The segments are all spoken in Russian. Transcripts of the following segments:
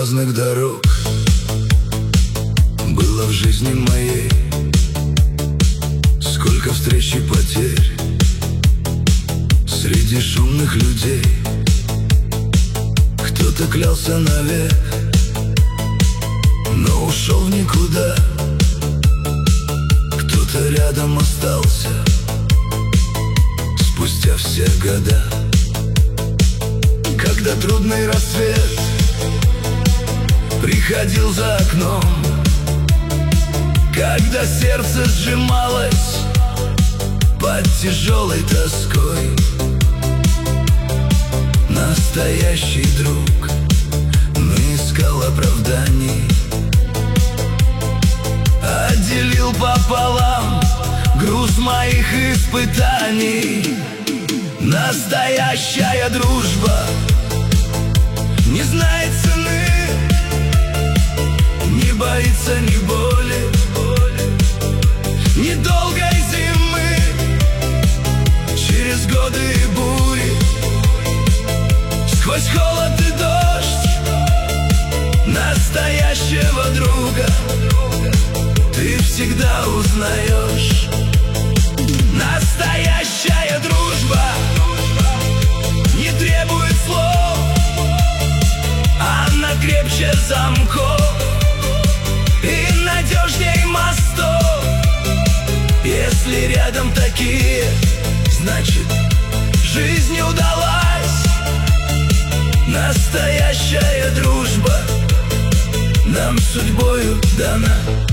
разных дорог было в жизни моей. Сколько встреч и потерь среди шумных людей. Кто-то клялся навек, но ушел в никуда. Кто-то рядом остался спустя все года. Когда трудный рассвет приходил за окном, когда сердце сжималось под тяжелой тоской, настоящий друг не искал оправданий, отделил пополам груз моих испытаний. Настоящая дружба не знает цены, не боится ни боли, ни долгой зимы, через годы и бури, сквозь холод и дождь. Настоящего друга ты всегда узнаешь. Настоящая дружба не требует слов, она крепче замков и надежней мостов. Если рядом такие, значит, жизнь удалась. Настоящая дружба нам судьбою дана.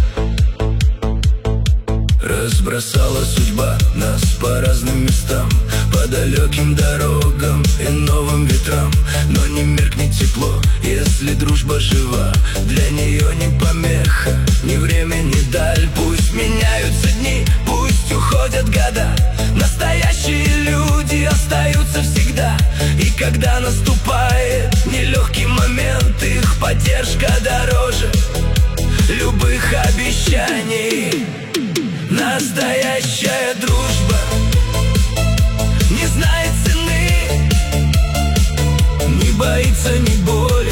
Разбросала судьба нас по разным местам, по далеким дорогам и новым ветрам. Но не меркнет тепло, если дружба жива. Для нее не помеха ни время, ни даль. Пусть меняются дни, пусть уходят года, настоящие люди остаются всегда. И когда наступает нелегкий момент, их поддержка дороже любых обещаний. Настоящая дружба не знает цены, не боится ни боли,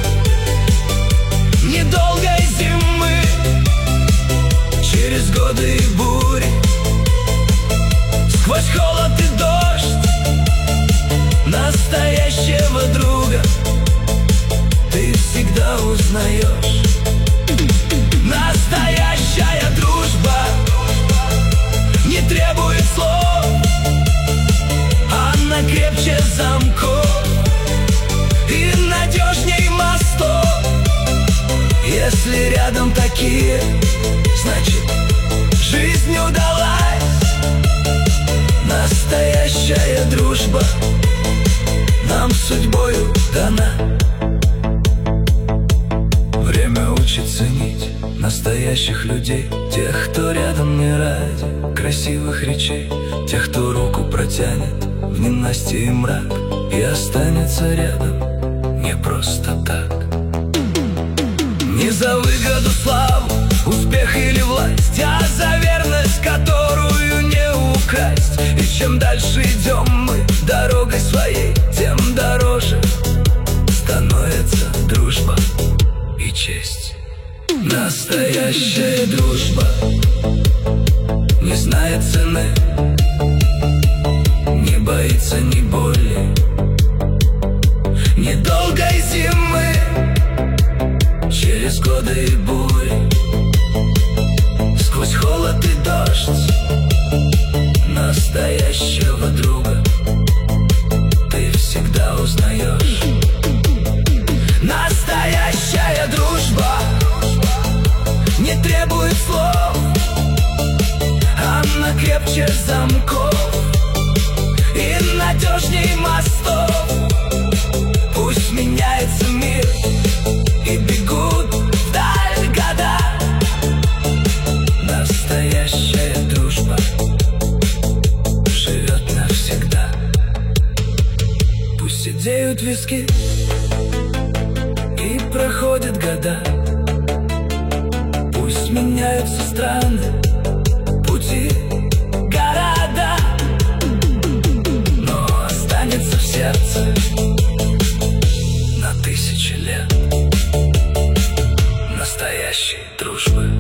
ни долгой зимы, через годы и бури, сквозь холод и дождь. Настоящего друга ты всегда узнаешь. Настоящая дружба не требует слов, она крепче замков и надежней мостов. Если рядом такие, значит, жизнь удалась. Настоящая дружба нам судьбою дана. Время учит ценить настоящих людей, тех, кто рядом не ради красивых речей, тех, кто руку протянет в ненастье и мрак и останется рядом не просто так. Не за выгоду, славу, успех или власть, а за верность, которую не украсть. И чем дальше идем мы дорогой своей, тем дороже становится дружба и честь. Настоящая дружба не знает цены, не боится ни боли, ни долгой зимы, через годы и бури, сквозь холод и дождь. Настоящего друга ты всегда узнаешь. Настоящая дружба не требует слов, она крепче замков и надежней мостов. Пусть меняется мир и бегут вдаль года, настоящая дружба живет навсегда. Пусть сидеют виски и проходят года, пусть меняются страны, пути, города, но останется в сердце на 1000 лет. настоящей дружбы.